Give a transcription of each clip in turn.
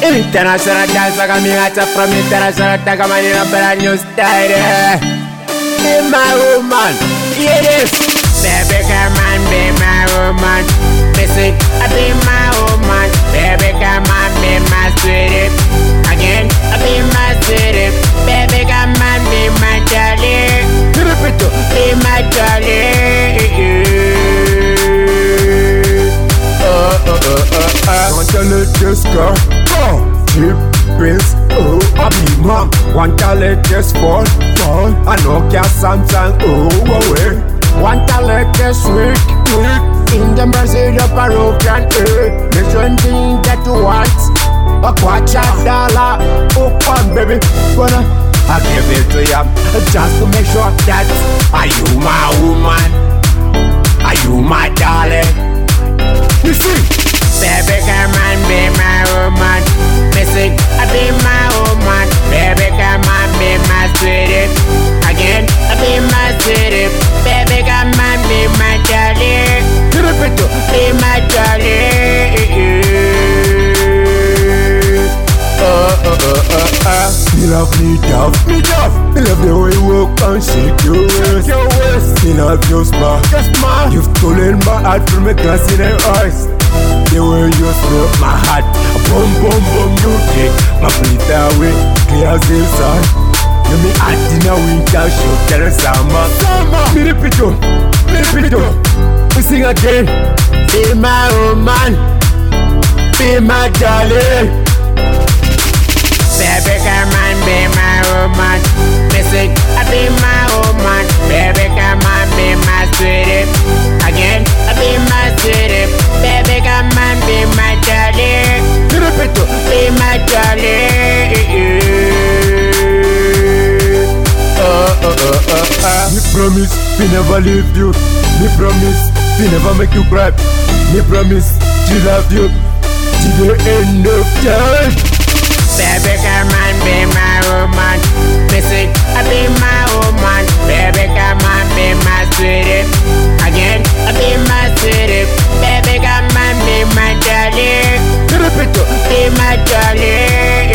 International dancer coming out from international tag man in a brand new style. Be my woman, hear this. Baby come on, be my woman. Listen, be my woman. Baby come on, be my sweetie. Again, be my sweetie. Baby come on, be my darling. Be my darling. Want to let this go? Cheap pills, I be mom. Want to let this fall? I know Samsung, away. Want to let this week? In the mercy of Peruvian earth. There's one thing that you want. A $250 open, baby. I give it to you just to make sure that are you my woman? Are you my darling? You see, baby, come on, be my woman. Listen, be my woman. Baby, come on, be my sweetie. Again, be my sweetie. Baby, come on, be my darling. Be my darling. Me love me tough, me tough. Me love the way you walk and shake your waist. Me love your smile, you've stolen my heart from a glass in your eyes. The way you smell my heart, boom boom boom, you take my breath away, clear as the sun. You me hot in a winter, show tell us summer. Me repeat it, we sing again. Be my woman, be my darling. Baby, come on, be my woman. Listen, be my woman. Baby, come on, be my sweetie. Again, be my sweetie. Baby, come on, be my darling. Be my darling. Me promise, we never leave you. Me promise, we never make you cry. Me promise, to love you till the end of time. Baby, come on, be my woman. Listen, be my woman. Baby, come on, be my sweetie. Again, be my sweetie. Baby, come on, be my darling. Be my darling.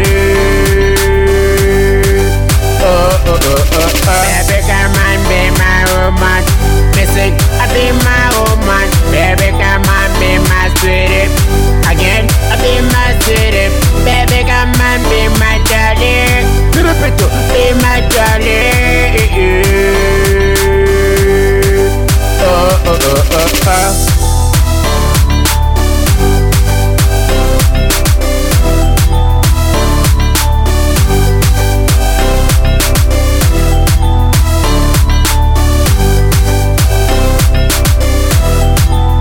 Baby, come on, be my woman. Listen, be my woman. Baby, come on, be my sweetie. Again, be my sweetie. Baby, come on, be my darling. Be my darling.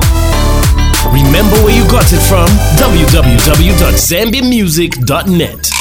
Remember where you got it from? www.zambiamusic.net.